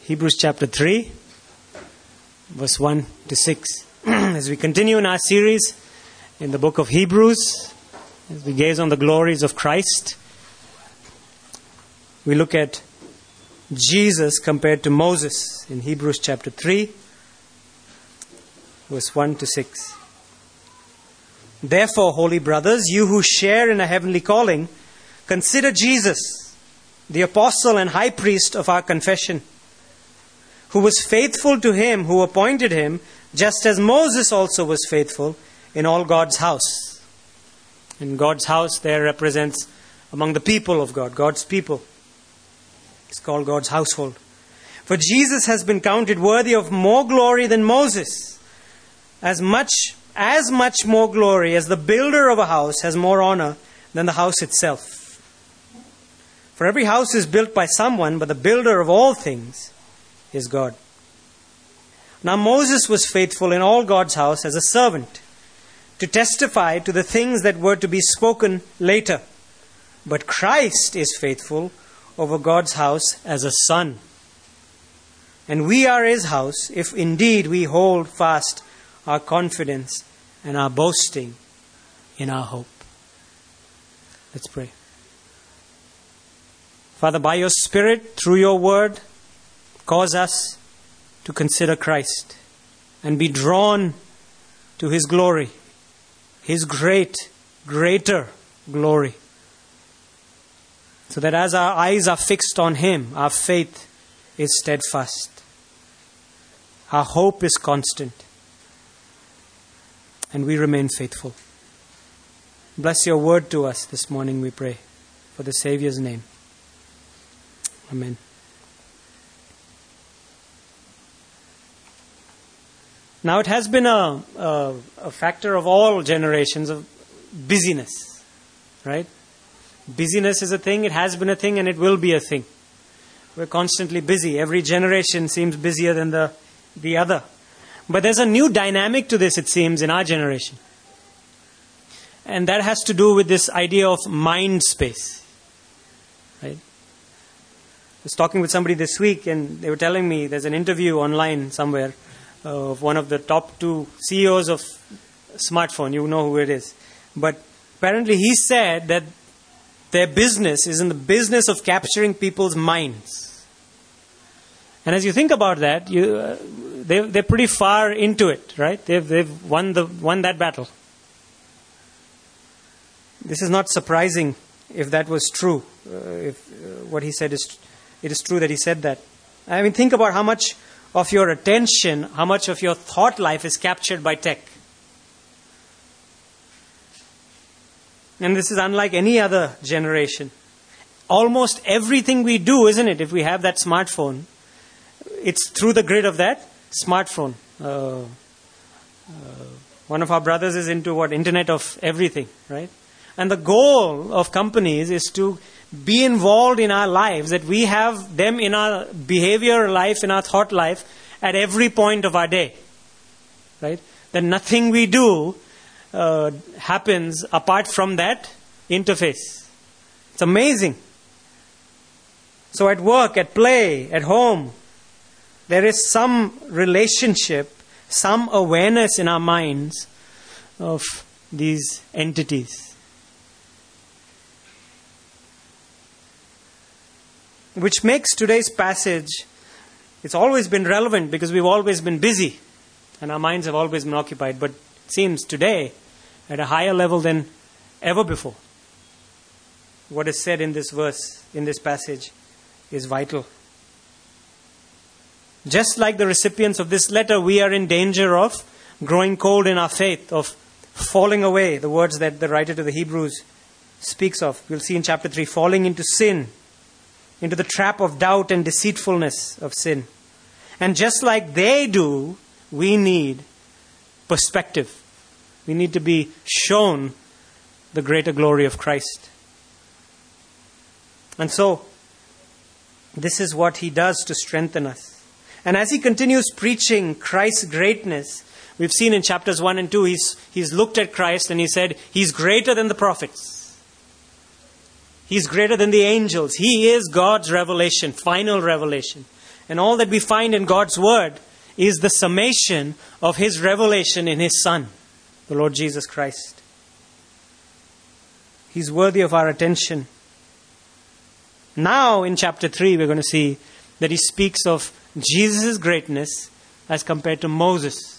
Hebrews chapter 3, verse 1 to 6. As we continue in our series in the book of Hebrews, as we gaze on the glories of Christ, we look at Jesus compared to Moses in Hebrews chapter 3, verse 1 to 6. Therefore, holy brothers, you who share in a heavenly calling, consider Jesus, the apostle and high priest of our confession, who was faithful to him who appointed him, just as Moses also was faithful in all God's house. And God's house there represents among the people of God, God's people. It's called God's household. For Jesus has been counted worthy of more glory than Moses, as much more glory as the builder of a house has more honor than the house itself. For every house is built by someone, but the builder of all things is God. Now Moses was faithful in all God's house as a servant, to testify to the things that were to be spoken later. But Christ is faithful over God's house as a son. And we are his house, if indeed we hold fast our confidence and our boasting in our hope. Let's pray. Father, by your Spirit, through your word, cause us to consider Christ and be drawn to his glory, his greater glory. So that as our eyes are fixed on him, our faith is steadfast. Our hope is constant. And we remain faithful. Bless your word to us this morning, we pray, for the Savior's name. Amen. Now it has been a factor of all generations of busyness, right? Busyness is a thing, it has been a thing, and it will be a thing. We're constantly busy. Every generation seems busier than the other. But there's a new dynamic to this, it seems, in our generation. And that has to do with this idea of mind space. Right? I was talking with somebody this week, and they were telling me there's an interview online somewhere of one of the top 2 CEOs of smartphone. You know who it is. But apparently he said that their business is in the business of capturing people's minds. And as you think about that, they're pretty far into it, right? They've won that battle. This is not surprising if that was true. If what he said it is true that he said that. I mean, think about how much of your attention, how much of your thought life is captured by tech. And this is unlike any other generation. Almost everything we do, isn't it, if we have that smartphone, it's through the grid of that smartphone. One of our brothers is into Internet of Everything, right? And the goal of companies is to be involved in our lives, that we have them in our behavior life, in our thought life, at every point of our day, right? That nothing we do happens apart from that interface. It's amazing. So at work, at play, at home, there is some relationship, some awareness in our minds of these entities. Which makes today's passage, it's always been relevant because we've always been busy and our minds have always been occupied. But it seems today, at a higher level than ever before, what is said in this verse, in this passage, is vital. Just like the recipients of this letter, we are in danger of growing cold in our faith, of falling away, the words that the writer to the Hebrews speaks of. We'll see in chapter 3, falling into sin, into the trap of doubt and deceitfulness of sin. And just like they do, we need perspective. We need to be shown the greater glory of Christ. And so, this is what he does to strengthen us. And as he continues preaching Christ's greatness, we've seen in chapters 1 and 2, he's looked at Christ and he said, he's greater than the prophets. He's greater than the angels. He is God's revelation, final revelation. and all that we find in God's Word is the summation of His revelation in His Son, the Lord Jesus Christ. He's worthy of our attention. Now in chapter 3 we're going to see that he speaks of Jesus' greatness as compared to Moses.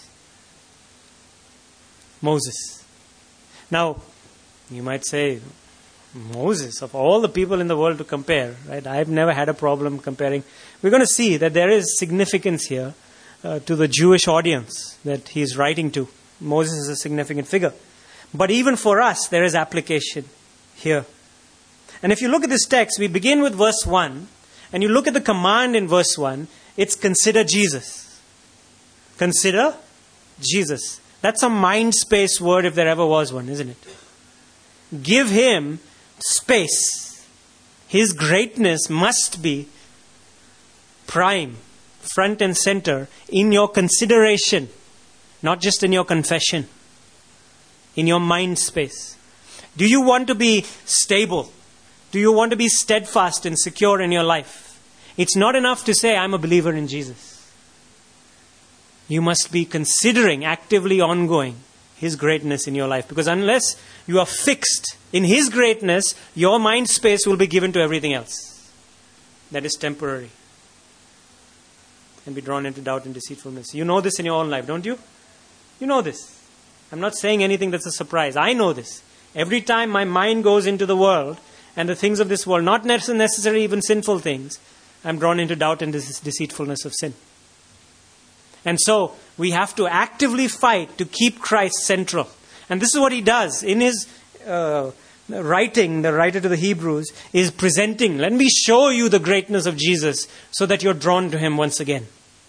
Moses. Now, you might say, Moses, of all the people in the world to compare, right? I've never had a problem comparing. We're going to see that there is significance here to the Jewish audience that he's writing to. Moses is a significant figure. But even for us, there is application here. And if you look at this text, we begin with verse 1, and you look at the command in verse 1, it's consider Jesus. Consider Jesus. That's a mind space word if there ever was one, isn't it? Give him space. His greatness must be prime, front and center in your consideration, not just in your confession, in your mind space. Do you want to be stable? Do you want to be steadfast and secure in your life? It's not enough to say, I'm a believer in Jesus. You must be considering, actively ongoing, His greatness in your life. Because unless you are fixed in His greatness, your mind space will be given to everything else. That is temporary. And be drawn into doubt and deceitfulness. You know this in your own life, don't you? You know this. I'm not saying anything that's a surprise. I know this. Every time my mind goes into the world and the things of this world, not necessarily even sinful things, I'm drawn into doubt and deceitfulness of sin. And so we have to actively fight to keep Christ central. And this is what he does. In his writing, the writer to the Hebrews is presenting, let me show you the greatness of Jesus so that you're drawn to him once again.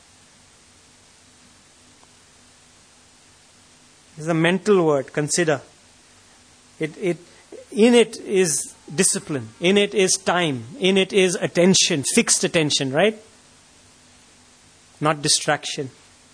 This is a mental word, consider. In it is discipline. In it is time. In it is attention, fixed attention, right? Not distraction.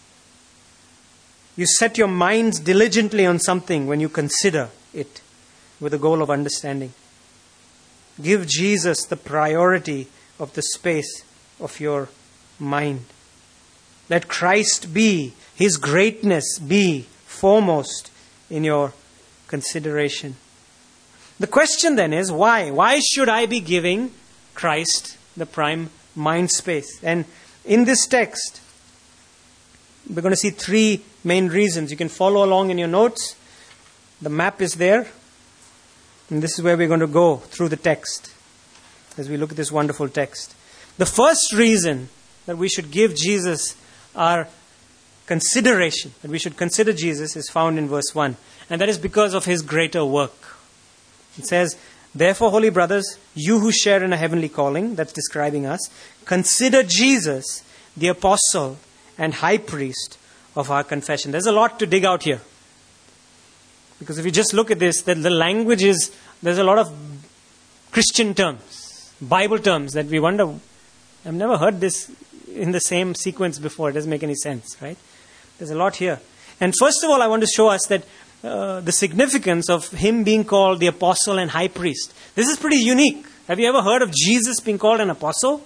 You set your minds diligently on something when you consider it with the goal of understanding. Give Jesus the priority of the space of your mind. Let Christ be, His greatness be foremost in your consideration. The question then is, why? Why should I be giving Christ the prime mind space? And in this text, we're going to see three main reasons. You can follow along in your notes. The map is there. And this is where we're going to go through the text as we look at this wonderful text. The first reason that we should give Jesus our consideration, that we should consider Jesus, is found in verse 1. And that is because of His greater work. It says, therefore, holy brothers, you who share in a heavenly calling, that's describing us, consider Jesus, the apostle and high priest of our confession. There's a lot to dig out here. Because if you just look at this, the language is, there's a lot of Christian terms, Bible terms that we wonder, I've never heard this in the same sequence before. It doesn't make any sense, right? There's a lot here. And first of all, I want to show us that the significance of him being called the apostle and high priest. This is pretty unique. Have you ever heard of Jesus being called an apostle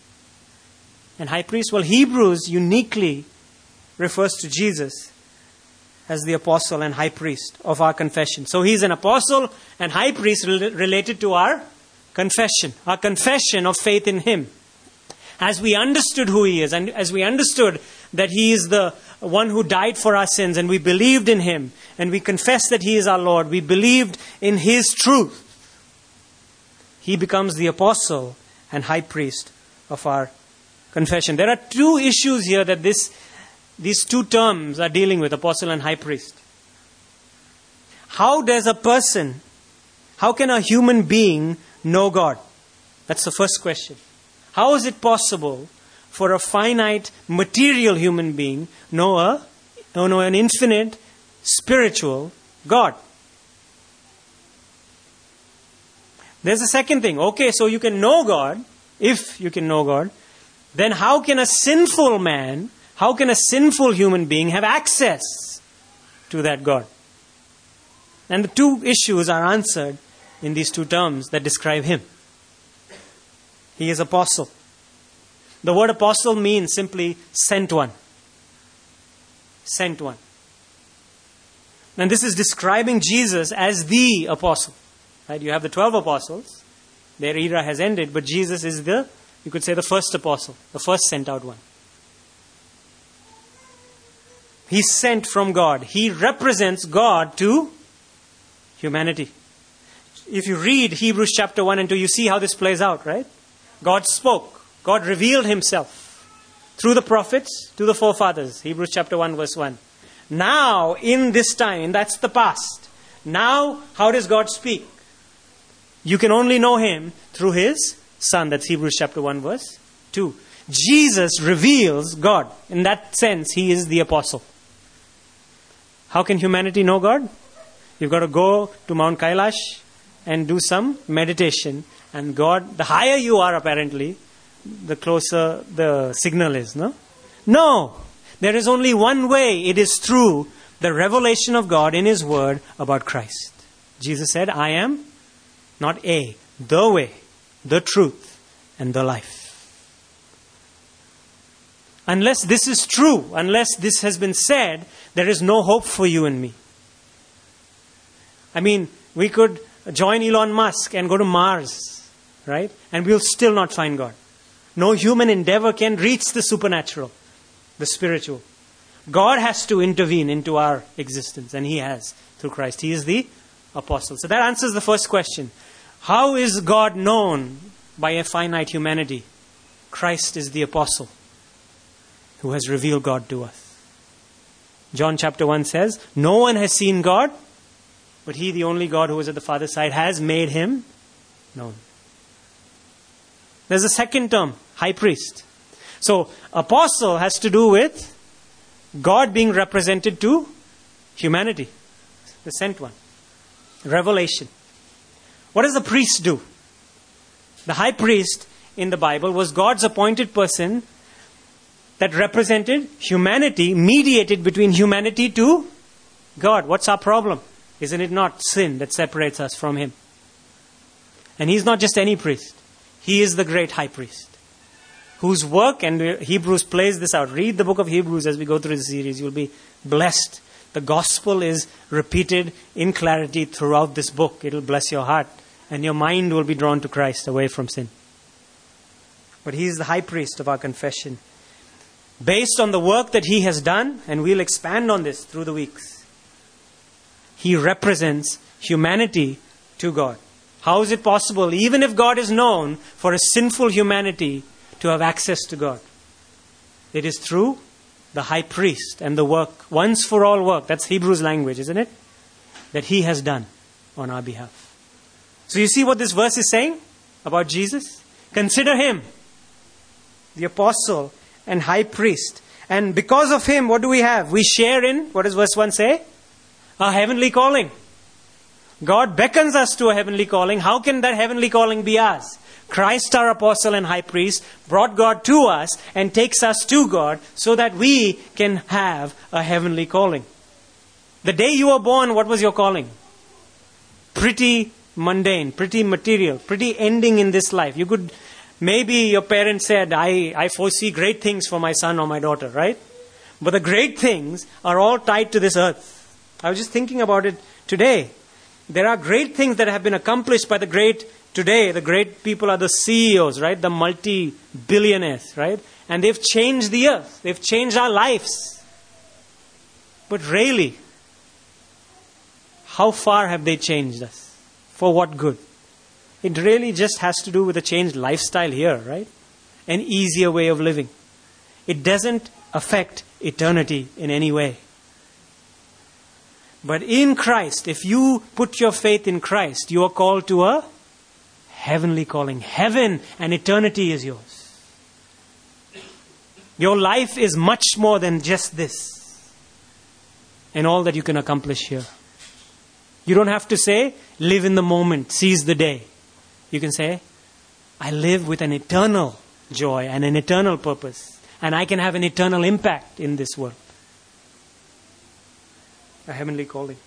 and high priest? Well, Hebrews uniquely refers to Jesus as the apostle and high priest of our confession. So he's an apostle and high priest related to our confession of faith in him. As we understood who he is, and as we understood that he is the one who died for our sins, and we believed in him, and we confessed that he is our Lord, we believed in his truth, he becomes the apostle and high priest of our confession. There are two issues here that these two terms are dealing with, apostle and high priest. How can a human being know God? That's the first question. How is it possible for a finite, material human being know an infinite, spiritual God? There's a second thing. Okay, so you can know God. If you can know God, then how can a sinful human being have access to that God? And the two issues are answered in these two terms that describe him. He is apostle. The word apostle means simply sent one. Sent one. And this is describing Jesus as the apostle. Right? You have the 12 apostles. Their era has ended, but Jesus is you could say, the first apostle, the first sent out one. He's sent from God. He represents God to humanity. If you read Hebrews chapter 1 and 2, you see how this plays out, right? God spoke. God revealed himself through the prophets to the forefathers. Hebrews chapter 1 verse 1. Now, in this time, that's the past. Now, how does God speak? You can only know him through his Son. That's Hebrews chapter 1 verse 2. Jesus reveals God. In that sense, he is the apostle. How can humanity know God? You've got to go to Mount Kailash and do some meditation. And God, the higher you are apparently, the closer the signal is, no? No! There is only one way. It is through the revelation of God in his word about Christ. Jesus said, I am not the way, the truth, and the life. Unless this is true, unless this has been said, there is no hope for you and me. I mean, we could join Elon Musk and go to Mars, right? And we'll still not find God. No human endeavor can reach the supernatural, the spiritual. God has to intervene into our existence, and he has through Christ. He is the apostle. So that answers the first question. How is God known by a finite humanity? Christ is the apostle who has revealed God to us. John chapter 1 says, no one has seen God, but he, the only God who is at the Father's side, has made him known. There's a second term, high priest. So, apostle has to do with God being represented to humanity. The sent one. Revelation. What does the priest do? The high priest in the Bible was God's appointed person that represented humanity, mediated between humanity to God. What's our problem? Isn't it not sin that separates us from him? And he's not just any priest. He is the great high priest, whose work, and Hebrews plays this out. Read the book of Hebrews as we go through this series. You'll be blessed. The gospel is repeated in clarity throughout this book. It'll bless your heart, and your mind will be drawn to Christ away from sin. But he is the high priest of our confession. Based on the work that he has done, and we'll expand on this through the weeks, he represents humanity to God. How is it possible, even if God is known, for a sinful humanity to have access to God? It is through the high priest and the work, once for all work, that's Hebrews language, isn't it? That he has done on our behalf. So you see what this verse is saying about Jesus? Consider him, the apostle and high priest. And because of him, what do we have? We share in, what does verse 1 say? A heavenly calling. God beckons us to a heavenly calling. How can that heavenly calling be ours? Christ, our apostle and high priest, brought God to us and takes us to God so that we can have a heavenly calling. The day you were born, what was your calling? Pretty mundane, pretty material, pretty ending in this life. You could, maybe your parents said, I foresee great things for my son or my daughter, right? But the great things are all tied to this earth. I was just thinking about it today. There are great things that have been accomplished by the great today. The great people are the CEOs, right? The multi-billionaires, right? And they've changed the earth. They've changed our lives. But really, how far have they changed us? For what good? It really just has to do with a changed lifestyle here, right? An easier way of living. It doesn't affect eternity in any way. But in Christ, if you put your faith in Christ, you are called to a heavenly calling. Heaven and eternity is yours. Your life is much more than just this and all that you can accomplish here. You don't have to say, live in the moment, seize the day. You can say, I live with an eternal joy and an eternal purpose, and I can have an eternal impact in this world. A heavenly calling.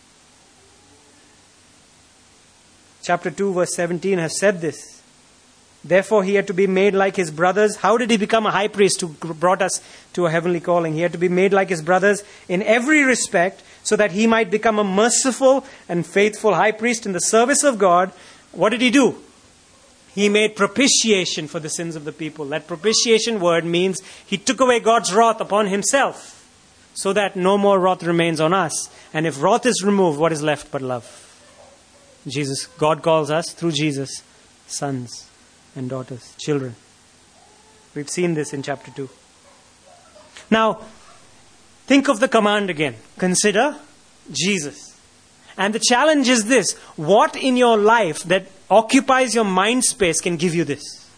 Chapter 2 verse 17 has said this. Therefore, he had to be made like his brothers. How did he become a high priest who brought us to a heavenly calling? He had to be made like his brothers in every respect so that he might become a merciful and faithful high priest in the service of God. What did he do? He made propitiation for the sins of the people. That propitiation word means he took away God's wrath upon himself so that no more wrath remains on us. And if wrath is removed, what is left but love? God calls us through Jesus, sons and daughters, children. We've seen this in chapter 2. Now, think of the command again. Consider Jesus. And the challenge is this. What in your life that occupies your mind space can give you this?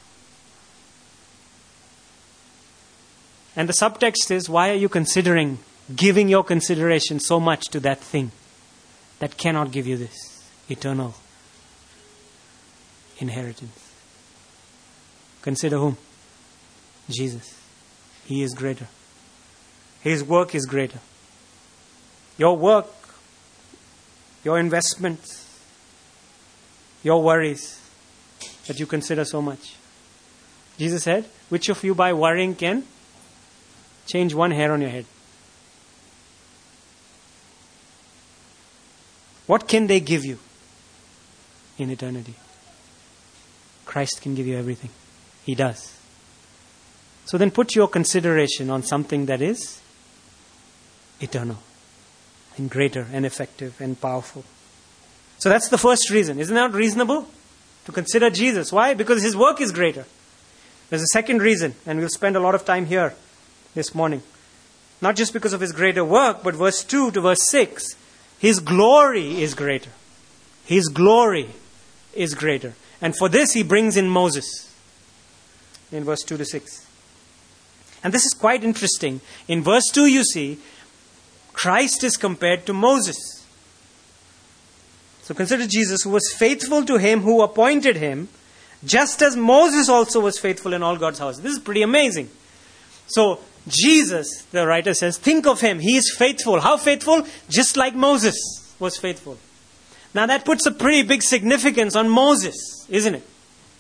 And the subtext is, why are you considering, giving your consideration so much to that thing that cannot give you this? Eternal inheritance. Consider whom? Jesus. He is greater. His work is greater. Your work, your investments, your worries that you consider so much. Jesus said, which of you by worrying can change one hair on your head? What can they give you in eternity? Christ can give you everything. He does. So then put your consideration on something that is eternal and greater and effective and powerful. So that's the first reason. Isn't that reasonable? To consider Jesus. Why? Because his work is greater. There's a second reason, and we'll spend a lot of time here this morning. Not just because of his greater work, but verse 2 to verse 6. His glory is greater. His glory is greater. And for this he brings in Moses. In verse 2 to 6. And this is quite interesting. In verse 2 you see, Christ is compared to Moses. So consider Jesus, who was faithful to him who appointed him, just as Moses also was faithful in all God's house. This is pretty amazing. So Jesus, the writer says, think of him. He is faithful. How faithful? Just like Moses was faithful. Now that puts a pretty big significance on Moses, isn't it?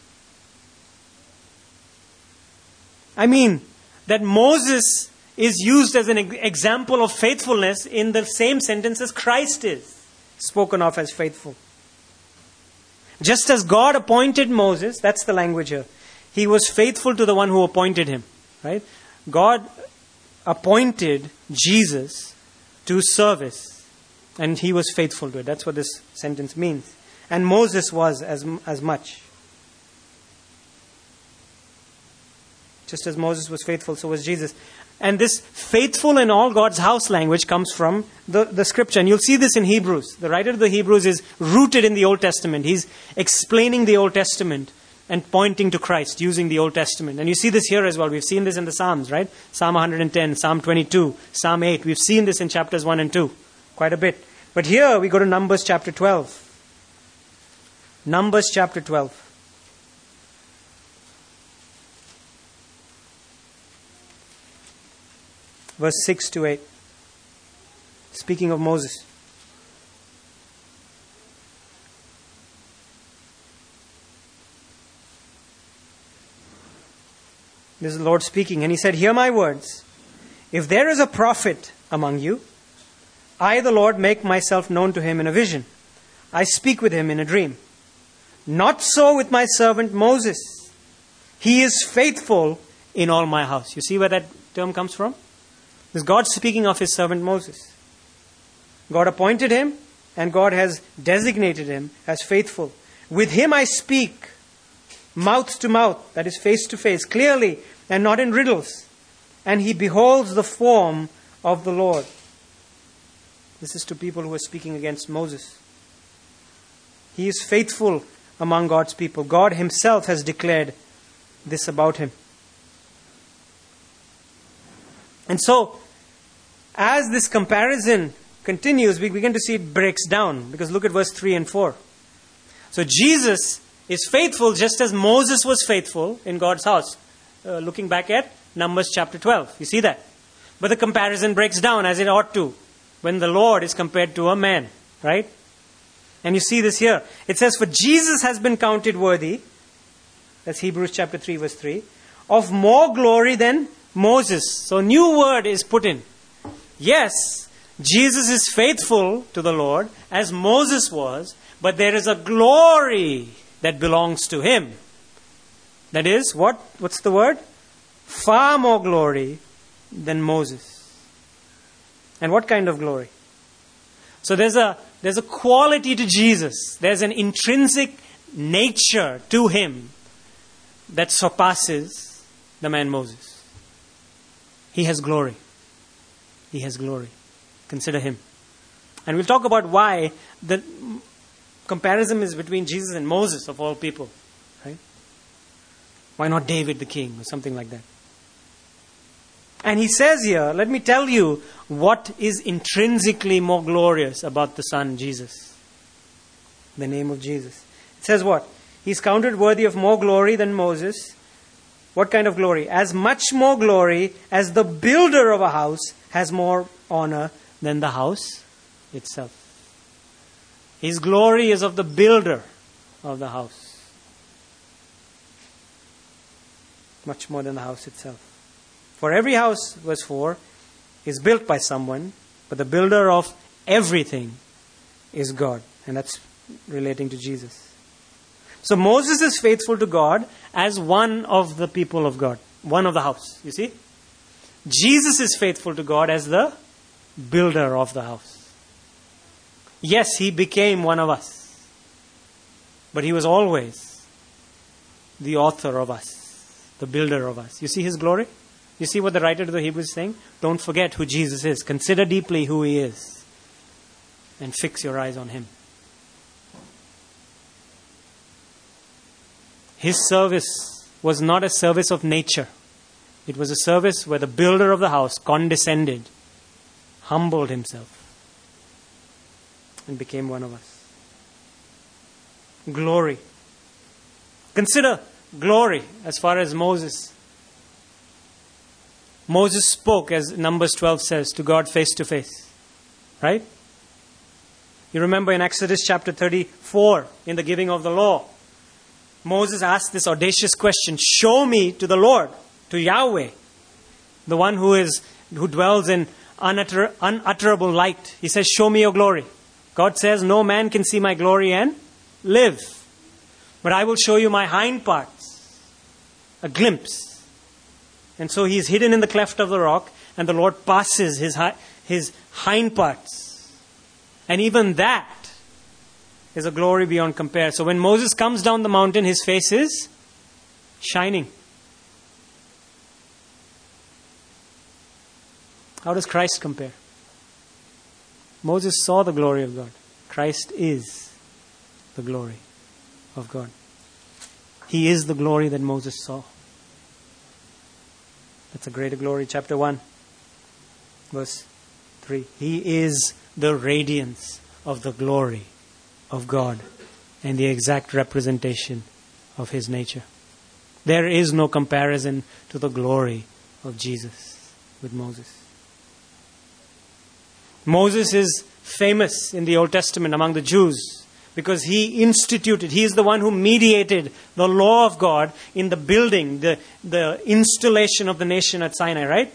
I mean, that Moses is used as an example of faithfulness in the same sentence as Christ is spoken of as faithful. Just as God appointed Moses, that's the language here. He was faithful to the one who appointed him. Right? God appointed Jesus to service, and he was faithful to it. That's what this sentence means. And Moses was as much. Just as Moses was faithful, so was Jesus. And this faithful in all God's house language comes from the scripture. And you'll see this in Hebrews. The writer of the Hebrews is rooted in the Old Testament. He's explaining the Old Testament and pointing to Christ using the Old Testament. And you see this here as well. We've seen this in the Psalms, right? Psalm 110, Psalm 22, Psalm 8. We've seen this in chapters 1 and 2 quite a bit. But here we go to Numbers chapter 12. Numbers chapter 12. Verse 6 to 8. Speaking of Moses. This is the Lord speaking. And he said, hear my words. If there is a prophet among you, I, the Lord, make myself known to him in a vision. I speak with him in a dream. Not so with my servant Moses. He is faithful in all my house. You see where that term comes from? This is God speaking of his servant Moses. God appointed him, and God has designated him as faithful. With him I speak mouth to mouth, that is face to face, clearly and not in riddles. And he beholds the form of the Lord. This is to people who are speaking against Moses. He is faithful among God's people. God himself has declared this about him. And so, as this comparison continues, we begin to see it breaks down. Because look at verse 3 and 4. So Jesus is faithful just as Moses was faithful in God's house. Looking back at Numbers chapter 12. You see that? But the comparison breaks down as it ought to when the Lord is compared to a man. Right? And you see this here. It says, for Jesus has been counted worthy. That's Hebrews chapter 3, verse 3. Of more glory than Moses. So a new word is put in. Yes, Jesus is faithful to the Lord as Moses was, but there is a glory that belongs to him. That is, what's the word? Far more glory than Moses. And what kind of glory? So there's a quality to Jesus. There's an intrinsic nature to him that surpasses the man Moses. He has glory. He has glory. Consider him. And we'll talk about why the comparison is between Jesus and Moses of all people. Right? Why not David the king or something like that? And he says here, let me tell you what is intrinsically more glorious about the Son, Jesus. The name of Jesus. It says what? He's counted worthy of more glory than Moses. What kind of glory? As much more glory as the builder of a house has more honor than the house itself. His glory is of the builder of the house. Much more than the house itself. For every house, verse 4, is built by someone, but the builder of everything is God. And that's relating to Jesus. So Moses is faithful to God as one of the people of God. One of the house, you see? Jesus is faithful to God as the builder of the house. Yes, he became one of us. But he was always the author of us, the builder of us. You see his glory? You see what the writer to the Hebrews is saying? Don't forget who Jesus is. Consider deeply who he is. And fix your eyes on him. His service was not a service of nature. It was a service where the builder of the house condescended, humbled himself, and became one of us. Glory. Consider glory as far as Moses. Moses spoke, as Numbers 12 says, to God face to face. Right? You remember in Exodus chapter 34, in the giving of the law, Moses asked this audacious question, show me to the Lord, to Yahweh, the one who dwells in unutterable light. He says, show me your glory. God says, no man can see my glory and live. But I will show you my hind parts. A glimpse. And so he is hidden in the cleft of the rock, and the Lord passes his hind parts. And even that is a glory beyond compare. So when Moses comes down the mountain, his face is shining. How does Christ compare? Moses saw the glory of God. Christ is the glory of God. He is the glory that Moses saw. That's a greater glory. Chapter 1, verse 3. He is the radiance of the glory of God and the exact representation of his nature. There is no comparison to the glory of Jesus with Moses. Moses is famous in the Old Testament among the Jews because he is the one who mediated the law of God in the building, the installation of the nation at Sinai, right?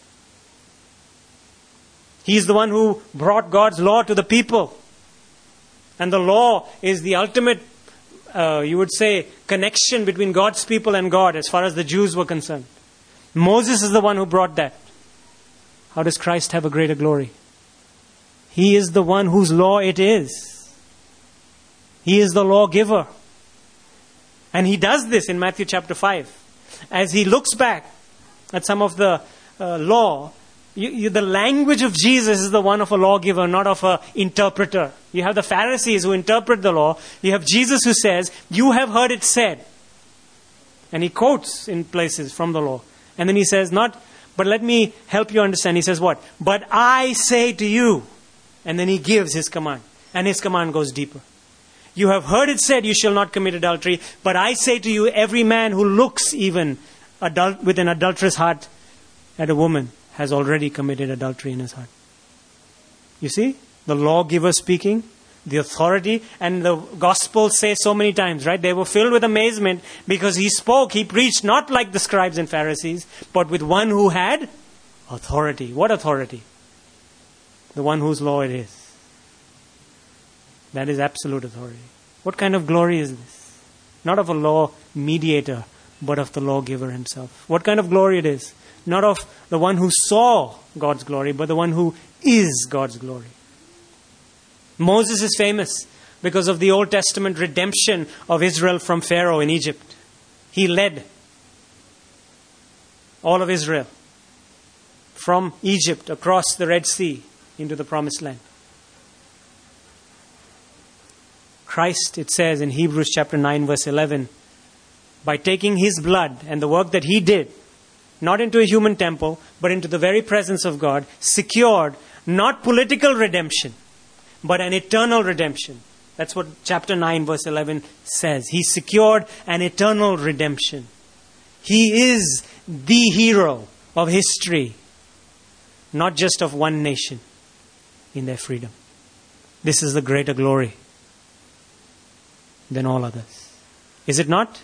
He's the one who brought God's law to the people. And the law is the ultimate, you would say, connection between God's people and God as far as the Jews were concerned. Moses is the one who brought that. How does Christ have a greater glory? He is the one whose law it is. He is the lawgiver. And he does this in Matthew chapter 5. As he looks back at some of the law, the language of Jesus is the one of a lawgiver, not of an interpreter. You have the Pharisees who interpret the law. You have Jesus who says, you have heard it said. And he quotes in places from the law. And then he says, but let me help you understand. He says what? But I say to you. And then he gives his command. And his command goes deeper. You have heard it said, you shall not commit adultery. But I say to you, every man who looks even with an adulterous heart at a woman has already committed adultery in his heart. You see? The lawgiver speaking, the authority, and the Gospels say so many times, right? They were filled with amazement because he spoke, he preached not like the scribes and Pharisees, but with one who had authority. What authority? The one whose law it is. That is absolute authority. What kind of glory is this? Not of a law mediator, but of the lawgiver himself. What kind of glory it is? Not of the one who saw God's glory, but the one who is God's glory. Moses is famous because of the Old Testament redemption of Israel from Pharaoh in Egypt. He led all of Israel from Egypt across the Red Sea into the Promised Land. Christ, it says in Hebrews chapter 9 verse 11, by taking his blood and the work that he did, not into a human temple, but into the very presence of God, secured not political redemption, but an eternal redemption. That's what chapter 9 verse 11 says. He secured an eternal redemption. He is the hero of history, not just of one nation in their freedom. This is the greater glory than all others. Is it not?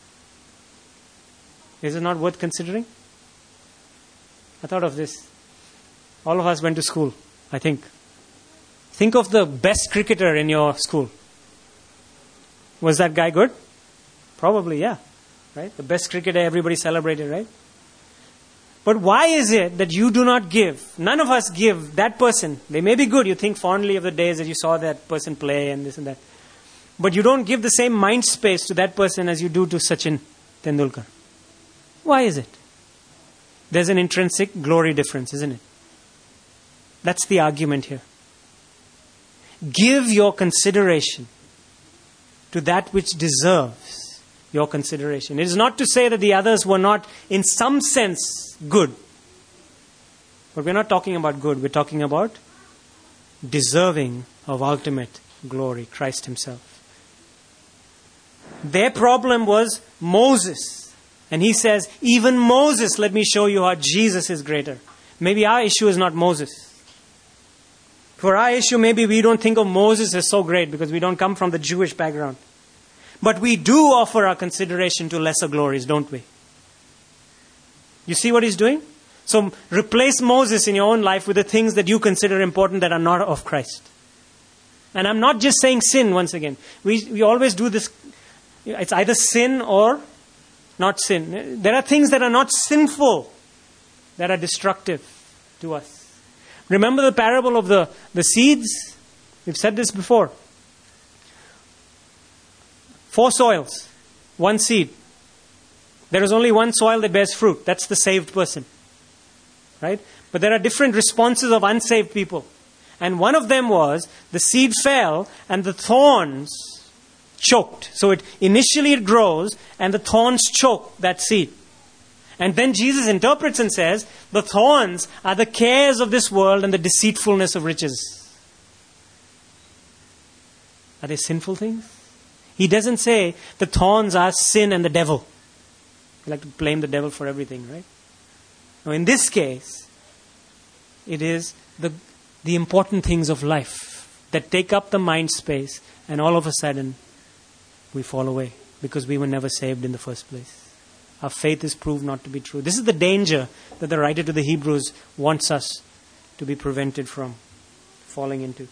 Is it not worth considering? I thought of this. All of us went to school, I think. Think of the best cricketer in your school. Was that guy good? Probably, yeah. Right? The best cricketer everybody celebrated, right? But why is it that you do not give, none of us give that person, they may be good, you think fondly of the days that you saw that person play and this and that, but you don't give the same mind space to that person as you do to Sachin Tendulkar. Why is it? There's an intrinsic glory difference, isn't it? That's the argument here. Give your consideration to that which deserves your consideration. It is not to say that the others were not, in some sense, good. But we're not talking about good. We're talking about deserving of ultimate glory, Christ himself. Their problem was Moses. And he says, even Moses, let me show you how Jesus is greater. Maybe our issue is not Moses. For our issue, maybe we don't think of Moses as so great because we don't come from the Jewish background. But we do offer our consideration to lesser glories, don't we? You see what he's doing? So replace Moses in your own life with the things that you consider important that are not of Christ. And I'm not just saying sin once again. We always do this. It's either sin or not sin. There are things that are not sinful that are destructive to us. Remember the parable of the seeds? We've said this before. 4 soils, 1 seed. There is only one soil that bears fruit. That's the saved person. Right? But there are different responses of unsaved people. And one of them was the seed fell and the thorns choked. So initially it grows and the thorns choke that seed. And then Jesus interprets and says, the thorns are the cares of this world and the deceitfulness of riches. Are they sinful things? He doesn't say the thorns are sin and the devil. We like to blame the devil for everything, right? Now in this case, it is the important things of life that take up the mind space, and all of a sudden we fall away because we were never saved in the first place. Our faith is proved not to be true. This is the danger that the writer to the Hebrews wants us to be prevented from falling into.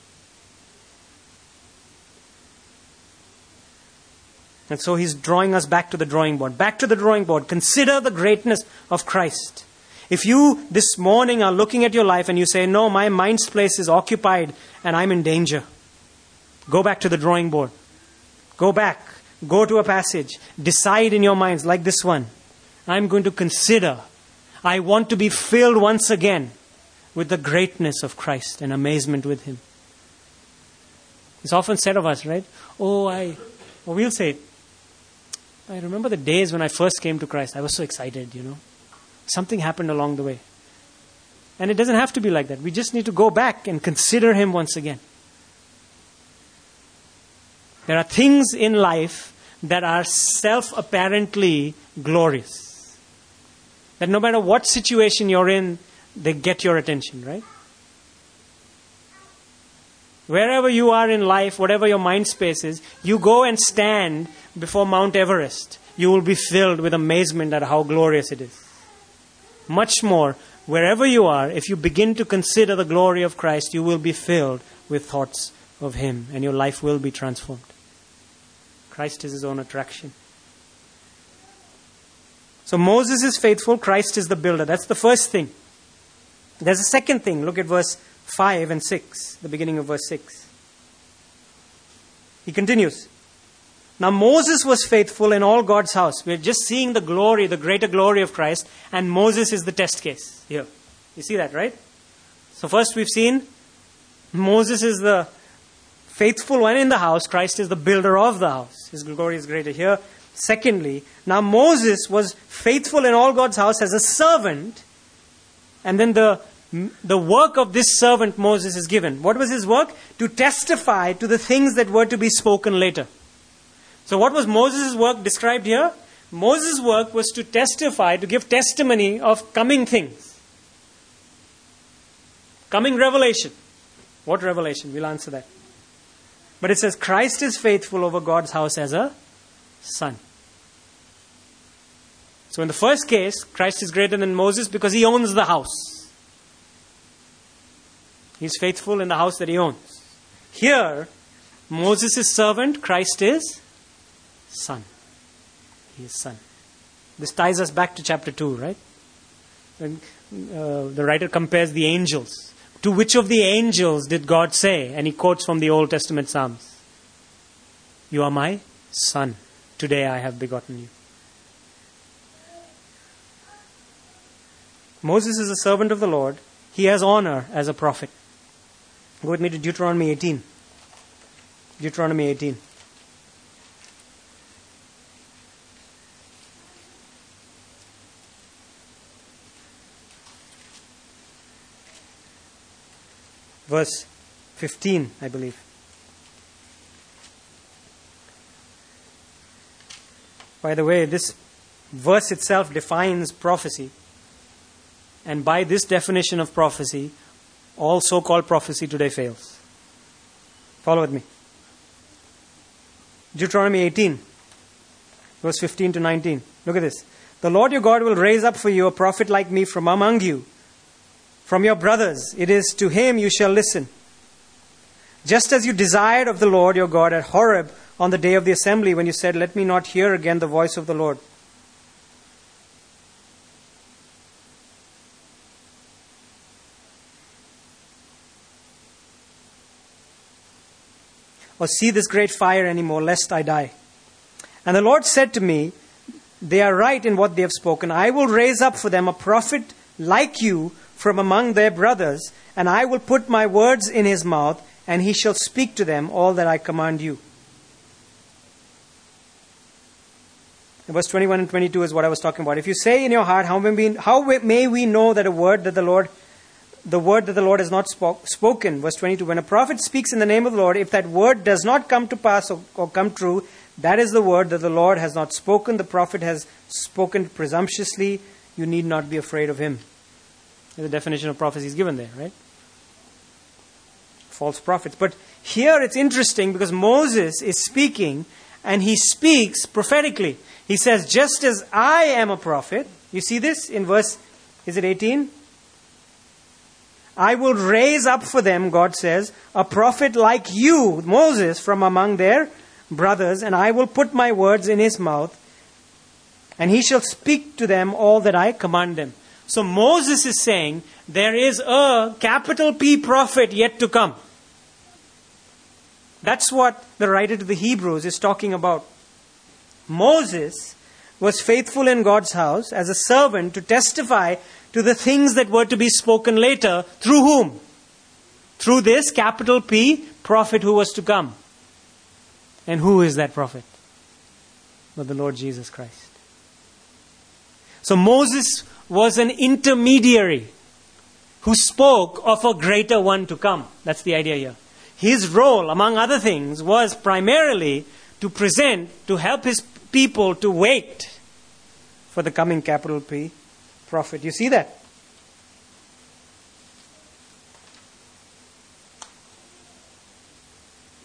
And so he's drawing us back to the drawing board. Back to the drawing board. Consider the greatness of Christ. If you this morning are looking at your life and you say, no, my mind space is occupied and I'm in danger, go back to the drawing board. Go back. Go to a passage. Decide in your minds, like this one. I'm going to consider. I want to be filled once again with the greatness of Christ and amazement with him. It's often said of us, right? We'll say it. I remember the days when I first came to Christ. I was so excited, Something happened along the way. And it doesn't have to be like that. We just need to go back and consider him once again. There are things in life that are self-apparently glorious. That no matter what situation you're in, they get your attention, right? Wherever you are in life, whatever your mind space is, you go and stand before Mount Everest. You will be filled with amazement at how glorious it is. Much more, wherever you are, if you begin to consider the glory of Christ, you will be filled with thoughts of Him, and your life will be transformed. Christ is His own attraction. So Moses is faithful, Christ is the builder. That's the first thing. There's a second thing. Look at verse 5 and 6, the beginning of verse 6. He continues. Now Moses was faithful in all God's house. We're just seeing the glory, the greater glory of Christ, and Moses is the test case here. You see that, right? So first we've seen Moses is the faithful one in the house. Christ is the builder of the house. His glory is greater here. Secondly, now Moses was faithful in all God's house as a servant, and then the work of this servant Moses is given. What was his work? To testify to the things that were to be spoken later. So what was Moses' work described here? Moses' work was to testify, to give testimony of coming things. Coming revelation. What revelation? We'll answer that. But it says Christ is faithful over God's house as a son. So in the first case, Christ is greater than Moses because He owns the house. He's faithful in the house that He owns. Here, Moses is servant, Christ is son. He is son. This ties us back to chapter 2, right? When, the writer compares the angels. To which of the angels did God say? And he quotes from the Old Testament Psalms. You are my son. Today I have begotten you. Moses is a servant of the Lord. He has honor as a prophet. Go with me to Deuteronomy 18. Deuteronomy 18. Verse 15, I believe. By the way, this verse itself defines prophecy. And by this definition of prophecy, all so-called prophecy today fails. Follow with me. Deuteronomy 18, verse 15 to 19. Look at this. The Lord your God will raise up for you a prophet like me from among you, from your brothers. It is to him you shall listen. Just as you desired of the Lord your God at Horeb on the day of the assembly, when you said, let me not hear again the voice of the Lord. Or see this great fire anymore, lest I die. And the Lord said to me, they are right in what they have spoken. I will raise up for them a prophet like you from among their brothers, and I will put my words in his mouth, and he shall speak to them all that I command you. And verse 21 and 22 is what I was talking about. If you say in your heart, how may we know that the word that the Lord has not spoken? Verse 22, when a prophet speaks in the name of the Lord, if that word does not come to pass or come true, that is the word that the Lord has not spoken. The prophet has spoken presumptuously. You need not be afraid of him. The definition of prophecy is given there, right? False prophets. But here it's interesting because Moses is speaking and he speaks prophetically. He says, just as I am a prophet, you see this in verse, is it 18? I will raise up for them, God says, a prophet like you, Moses, from among their brothers, and I will put my words in his mouth, and he shall speak to them all that I command them. So Moses is saying, there is a capital P prophet yet to come. That's what the writer to the Hebrews is talking about. Moses was faithful in God's house as a servant to testify to the things that were to be spoken later. Through whom? Through this capital P prophet who was to come. And who is that prophet? But the Lord Jesus Christ. So Moses was an intermediary who spoke of a greater one to come. That's the idea here. His role, among other things, was primarily to present, to help his people to wait for the coming capital P prophet. You see that?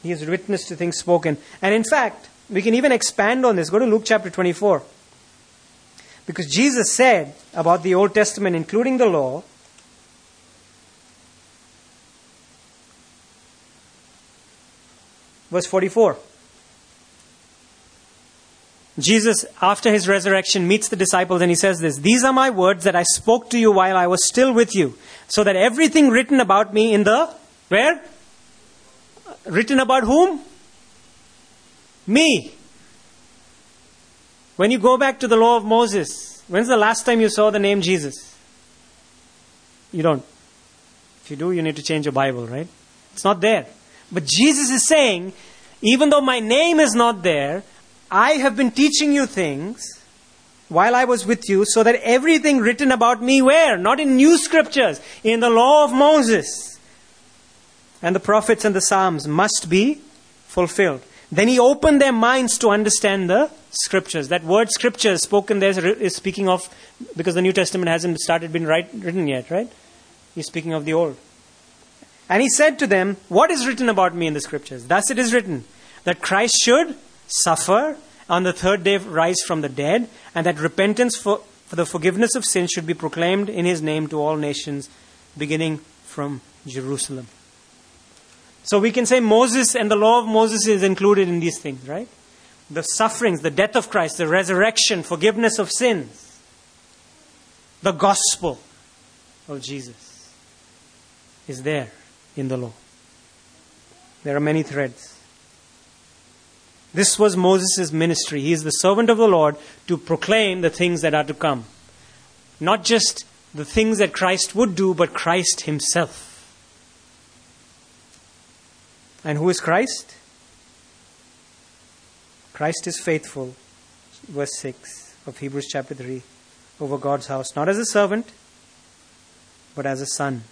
He is witness to things spoken. And in fact, we can even expand on this. Go to Luke chapter 24. Because Jesus said about the Old Testament, including the law, verse 44. Jesus, after his resurrection, meets the disciples and he says this, "These are my words that I spoke to you while I was still with you, so that everything written about me in the," where? Written about whom? Me. When you go back to the law of Moses, when's the last time you saw the name Jesus? You don't. If you do, you need to change your Bible, right? It's not there. But Jesus is saying, even though my name is not there, I have been teaching you things while I was with you, so that everything written about me where? Not in new scriptures, in the law of Moses and the prophets and the Psalms must be fulfilled. Then he opened their minds to understand the scriptures. That word scripture spoken there is speaking of, because the New Testament hasn't been written yet, right? He's speaking of the Old. And he said to them, "What is written about me in the scriptures? Thus it is written, that Christ should suffer, on the third day rise from the dead, and that repentance for the forgiveness of sins should be proclaimed in his name to all nations, beginning from Jerusalem." So we can say Moses and the law of Moses is included in these things, right? The sufferings, the death of Christ, the resurrection, forgiveness of sins, the gospel of Jesus is there in the law. There are many threads. This was Moses' ministry. He is the servant of the Lord to proclaim the things that are to come. Not just the things that Christ would do, but Christ himself. And who is Christ? Christ is faithful, verse 6 of Hebrews chapter 3, over God's house. Not as a servant, but as a son.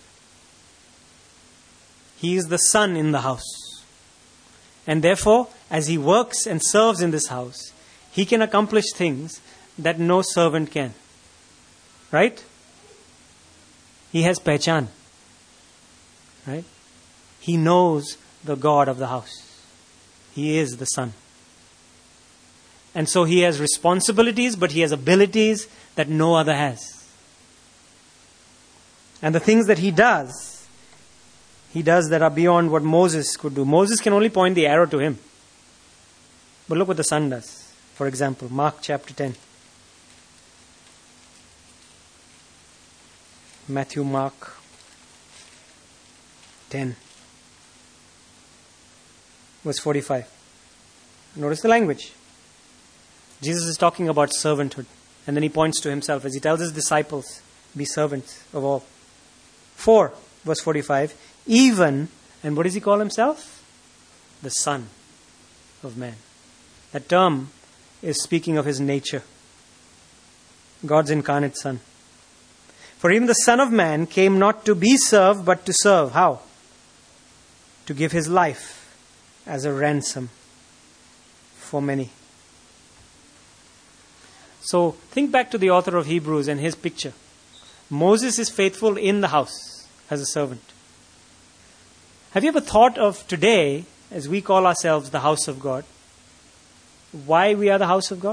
He is the son in the house. And therefore, as he works and serves in this house, he can accomplish things that no servant can. Right? He has pehchan. Right? He knows the God of the house. He is the son. And so he has responsibilities, but he has abilities that no other has. And the things that he does that are beyond what Moses could do. Moses can only point the arrow to him. But look what the Son does. For example, Mark chapter 10. Matthew, Mark 10. Verse 45. Notice the language. Jesus is talking about servanthood. And then he points to himself as he tells his disciples, be servants of all. 4, verse 45. Even, and what does he call himself? The Son of Man. That term is speaking of his nature. God's incarnate Son. For even the Son of Man came not to be served, but to serve. How? To give his life as a ransom for many. So think back to the author of Hebrews and his picture. Moses is faithful in the house as a servant. Have you ever thought of today, as we call ourselves the house of God, why we are the house of God?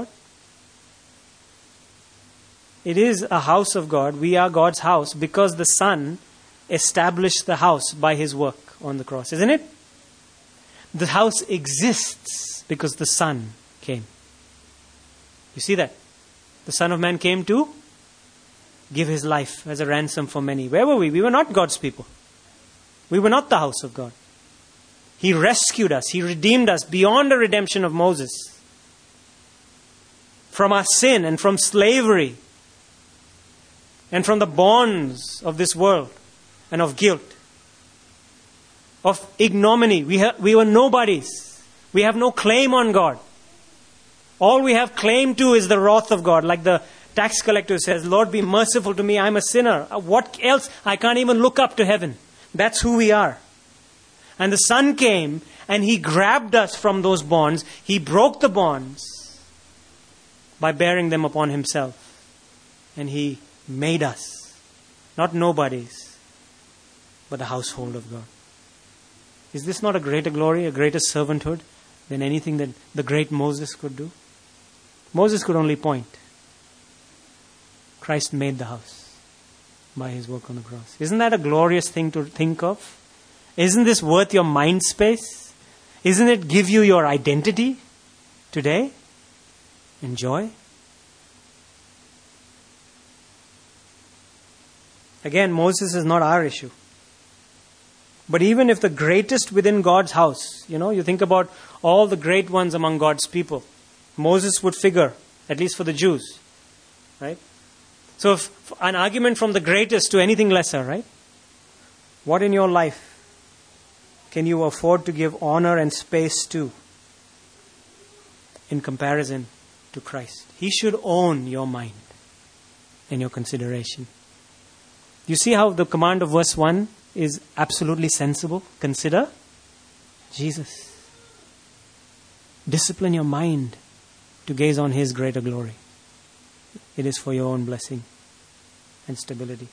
It is a house of God. We are God's house because the Son established the house by his work on the cross, isn't it? The house exists because the Son came. You see that? The Son of Man came to give his life as a ransom for many. Where were we? We were not God's people. We were not the house of God. He rescued us. He redeemed us beyond the redemption of Moses. From our sin and from slavery. And from the bonds of this world and of guilt. Of ignominy. We were nobodies. We have no claim on God. All we have claim to is the wrath of God. Like the tax collector says, Lord, be merciful to me. I'm a sinner. What else? I can't even look up to heaven. That's who we are. And the Son came and he grabbed us from those bonds. He broke the bonds by bearing them upon himself. And he made us, not nobodies, but the household of God. Is this not a greater glory, a greater servanthood than anything that the great Moses could do? Moses could only point. Christ made the house by his work on the cross. Isn't that a glorious thing to think of? Isn't this worth your mind space? Isn't it give you your identity today and joy? Again, Moses is not our issue. But even if the greatest within God's house, you think about all the great ones among God's people, Moses would figure, at least for the Jews, right? So if an argument from the greatest to anything lesser, right? What in your life can you afford to give honor and space to in comparison to Christ? He should own your mind and your consideration. You see how the command of verse 1 is absolutely sensible? Consider Jesus. Discipline your mind to gaze on His greater glory. It is for your own blessing and stability.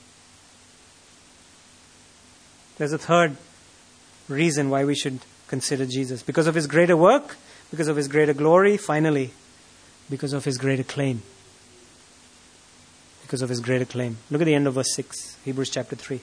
There's a third reason why we should consider Jesus. Because of His greater work, because of His greater glory, finally, because of His greater claim. Because of His greater claim. Look at the end of verse 6, Hebrews chapter 3.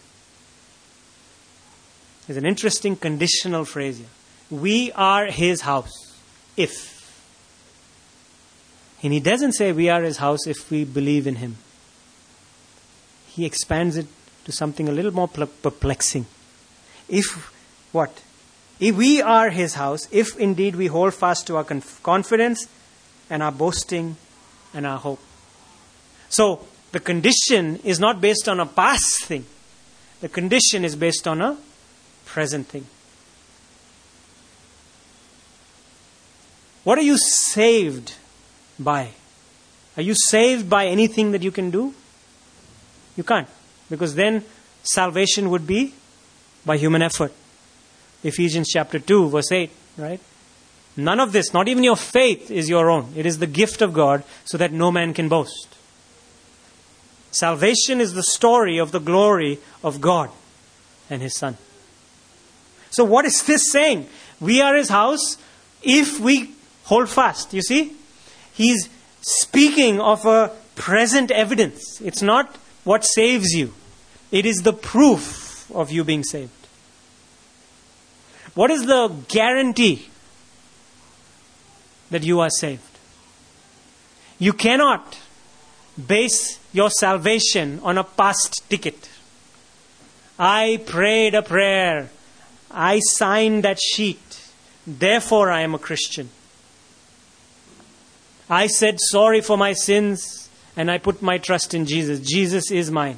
There's an interesting conditional phrase here. We are His house, if. And He doesn't say we are His house if we believe in Him. He expands it to something a little more perplexing. If we are His house, if indeed we hold fast to our confidence and our boasting and our hope. So, the condition is not based on a past thing. The condition is based on a present thing. What are you saved by? Are you saved by anything that you can do? You can't. Because then salvation would be by human effort. Ephesians chapter 2 verse 8, right? None of this, not even your faith, is your own. It is the gift of God so that no man can boast. Salvation is the story of the glory of God and His Son. So what is this saying? We are His house if we hold fast. You see? He's speaking of a present evidence. It's not what saves you. It is the proof of you being saved. What is the guarantee that you are saved? You cannot base your salvation on a past ticket. I prayed a prayer. I signed that sheet. Therefore I am a Christian. I said sorry for my sins and I put my trust in Jesus. Jesus is mine.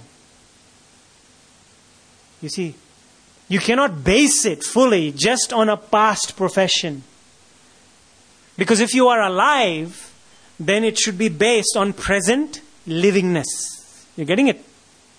You see, you cannot base it fully just on a past profession. Because if you are alive, then it should be based on present livingness. You're getting it?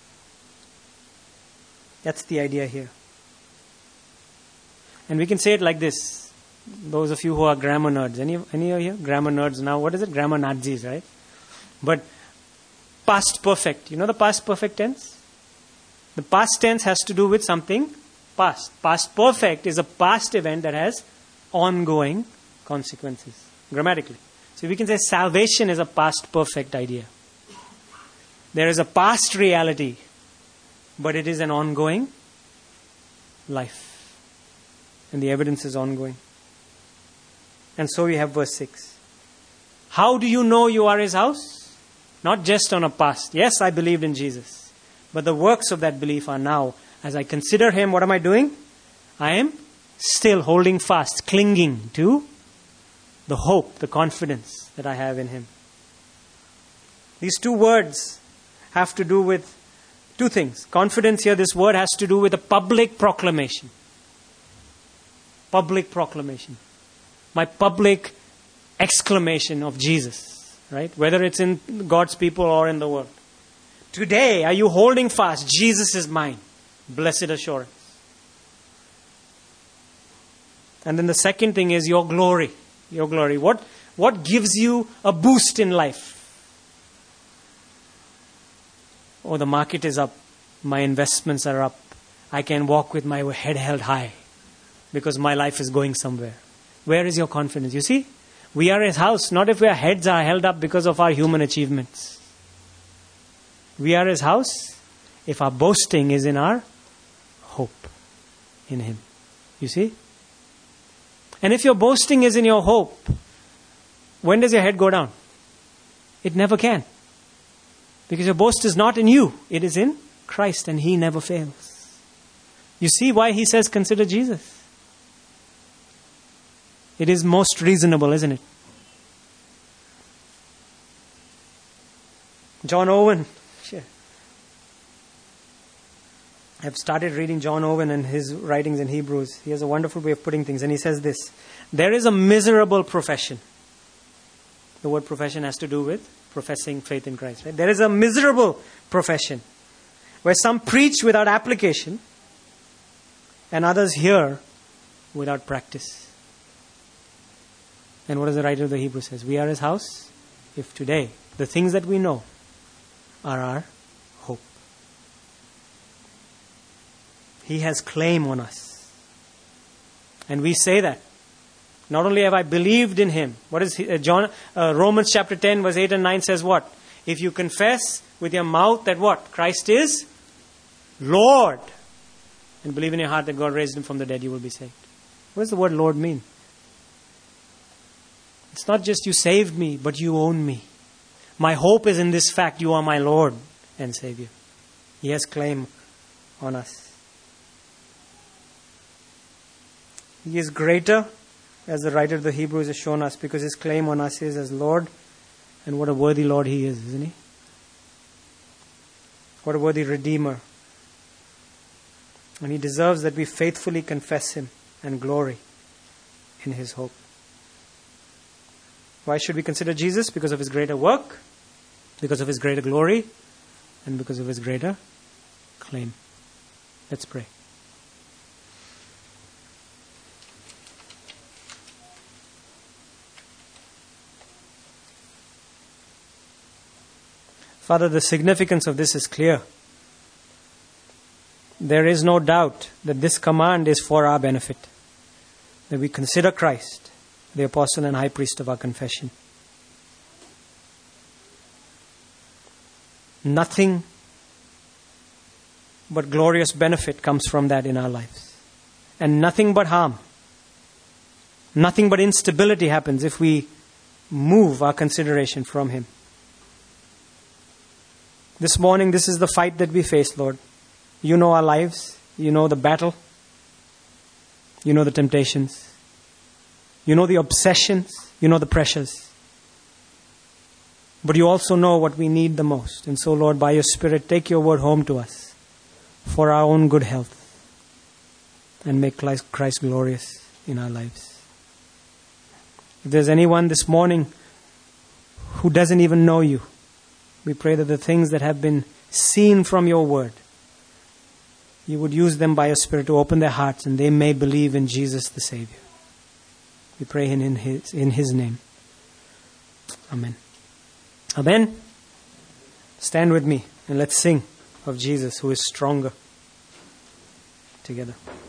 That's the idea here. And we can say it like this. Those of you who are grammar nerds. Any of you here? Grammar nerds now. What is it? Grammar Nazis, right? But past perfect. You know the past perfect tense? The past tense has to do with something past. Past perfect is a past event that has ongoing consequences. Grammatically. So we can say salvation is a past perfect idea. There is a past reality, but it is an ongoing life. And the evidence is ongoing. And so we have verse 6. How do you know you are His house? Not just on a past. Yes, I believed in Jesus. But the works of that belief are now. As I consider Him, what am I doing? I am still holding fast, clinging to the hope, the confidence that I have in Him. These two words have to do with two things. Confidence here, this word has to do with a public proclamation. Public proclamation. My public exclamation of Jesus, right? Whether it's in God's people or in the world. Today, are you holding fast? Jesus is mine. Blessed assurance. And then the second thing is your glory. Your glory. What gives you a boost in life? Oh, the market is up. My investments are up. I can walk with my head held high. because my life is going somewhere. Where is your confidence? You see, we are His house, not if our heads are held up because of our human achievements. We are His house if our boasting is in our hope in Him. You see? And if your boasting is in your hope, when does your head go down? It never can. Because your boast is not in you. It is in Christ, and He never fails. You see why He says, consider Jesus. It is most reasonable, isn't it? John Owen. I've started reading John Owen and his writings in Hebrews. He has a wonderful way of putting things. And he says this: there is a miserable profession. The word profession has to do with professing faith in Christ. Right? There is a miserable profession where some preach without application and others hear without practice. And what does the writer of the Hebrews says? We are His house if today the things that we know are our hope. He has claim on us. And we say that. Not only have I believed in Him. What is Romans chapter 10 verse 8 and 9 says what? If you confess with your mouth that what? Christ is Lord. And believe in your heart that God raised Him from the dead, you will be saved. What does the word Lord mean? It's not just you saved me, but you own me. My hope is in this fact: you are my Lord and Savior. He has claim on us. He is greater, as the writer of the Hebrews has shown us, because His claim on us is as Lord. And what a worthy Lord He is, isn't He? What a worthy Redeemer. And He deserves that we faithfully confess Him and glory in His hope. Why should we consider Jesus? Because of His greater work, because of His greater glory, and because of His greater claim. Let's pray. Father, the significance of this is clear. There is no doubt that this command is for our benefit. That we consider Christ, the apostle and high priest of our confession. Nothing but glorious benefit comes from that in our lives. And nothing but harm, nothing but instability happens if we move our consideration from Him. This morning, this is the fight that we face, Lord. You know our lives. You know the battle. You know the temptations. You know the obsessions. You know the pressures. But you also know what we need the most. And so, Lord, by your Spirit, take your word home to us for our own good health and make Christ glorious in our lives. If there's anyone this morning who doesn't even know you, we pray that the things that have been seen from your word, you would use them by your Spirit to open their hearts and they may believe in Jesus the Savior. We pray in His name. Amen. Amen. Stand with me and let's sing of Jesus who is stronger together.